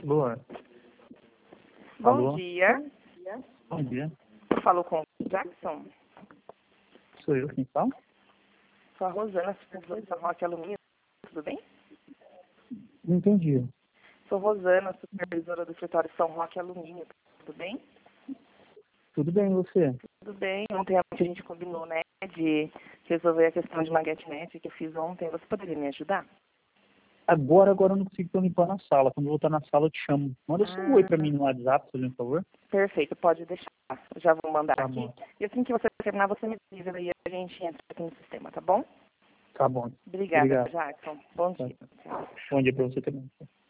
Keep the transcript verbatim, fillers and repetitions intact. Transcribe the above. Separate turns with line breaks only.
Boa.
Bom
Alô?
dia.
Bom dia.
Eu falo com o Jackson.
Sou eu quem fala?
Sou a Rosana, supervisora da Rock Alumínio. Tudo bem?
Não entendi.
Sou Rosana, supervisora do escritório São Roque Alumínio. Tudo bem?
Tudo bem, e você?
Tudo bem. Ontem a gente combinou, né, de resolver a questão de maguete que eu fiz ontem. Você poderia me ajudar?
Agora, agora eu não consigo, tô limpando na sala. Quando eu voltar na sala, eu te chamo. Manda só um oi pra
Ah,
mim no WhatsApp, por favor.
perfeito, pode deixar. Eu já vou mandar
Tá
aqui.
bom.
E assim que você terminar, você me avisa e a gente entra aqui no sistema, tá bom?
Tá bom.
Obrigada,
Obrigado.
Jackson. Bom
Tá.
dia. Tchau.
Bom dia pra você também.